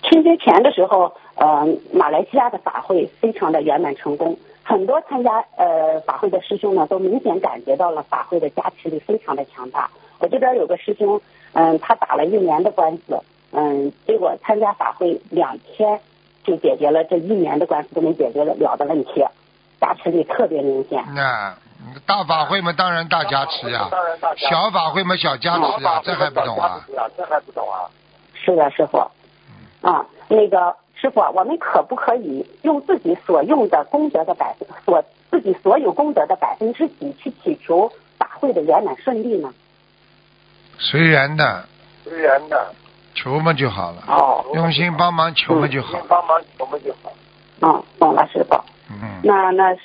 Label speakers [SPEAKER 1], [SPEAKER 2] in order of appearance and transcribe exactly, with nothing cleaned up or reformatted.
[SPEAKER 1] 春节前的时候，呃，马来西亚的法会非常的圆满成功，很多参加呃法会的师兄呢，都明显感觉到了法会的加持力非常的强大。我这边有个师兄，嗯、他打了一年的官司，嗯，结果参加法会两天就解决了这一年的官司都没解决了的问题，加持力特别明显。
[SPEAKER 2] 那大法会嘛，当然大加持呀；小法会嘛，小加持呀，这还不懂啊？
[SPEAKER 3] 这还不懂啊？
[SPEAKER 1] 是的，师傅。啊，那个师傅，我们可不可以用自己所用的功德的百分所自己所有功德的百分之几去祈求法会的圆满顺利呢？
[SPEAKER 2] 随缘的，
[SPEAKER 3] 随缘的，
[SPEAKER 2] 求嘛就好了。
[SPEAKER 1] 哦，
[SPEAKER 2] 用心帮忙求嘛就好。
[SPEAKER 3] 帮忙求嘛就好。
[SPEAKER 1] 嗯，懂了，师傅。
[SPEAKER 2] 嗯。
[SPEAKER 1] 那那。